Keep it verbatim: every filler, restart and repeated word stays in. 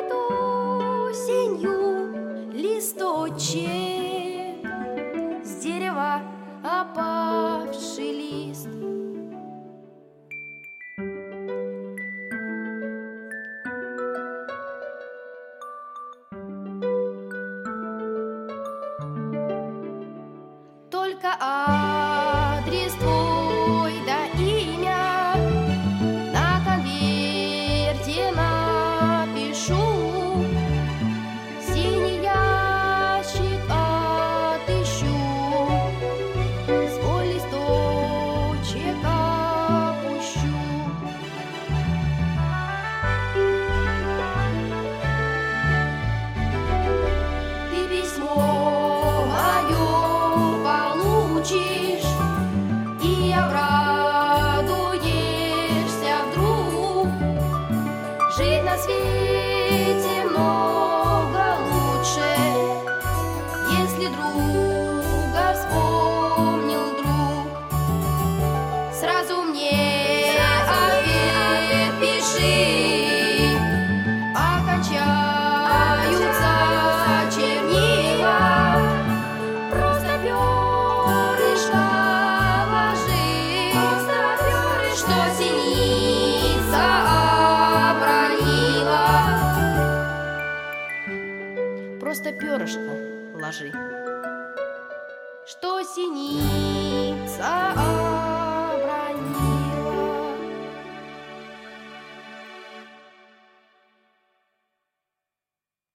осенью листочек, с дерева опавший лист. Только адрес твой да имя на конверте напишу. Синий ящик отыщу, свой листочек опущу. Ты письмо мое получишь и обрадуешься вдруг. Жить на свете много лучше, если друга вспомнил друг. Сразу мне ответ пиши, окончаются чернила. Просто перышко ложи, что синица обронила. Просто перышко ложи, что синица